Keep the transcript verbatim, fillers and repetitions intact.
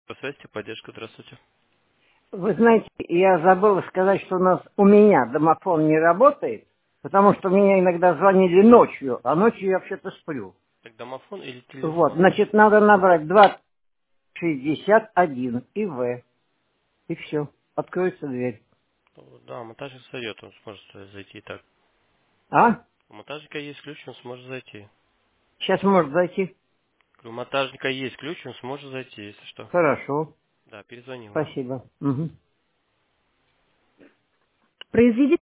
Связь, поддержка, здравствуйте. Вы знаете, я забыла сказать, что у нас у меня домофон не работает, потому что мне иногда звонили ночью, а ночью я вообще-то сплю. Так, домофон или Вот, телефон? значит, надо набрать двадцать шестьдесят один и В. И все. Откроется дверь. Ну, да, монтажник сойдет, он сможет э, зайти и так. А? У монтажника есть ключ, он сможет зайти. Сейчас может зайти? У монтажника есть ключ, он сможет зайти, если что. Хорошо. Да, перезвонил. Спасибо. Мгм. Произведите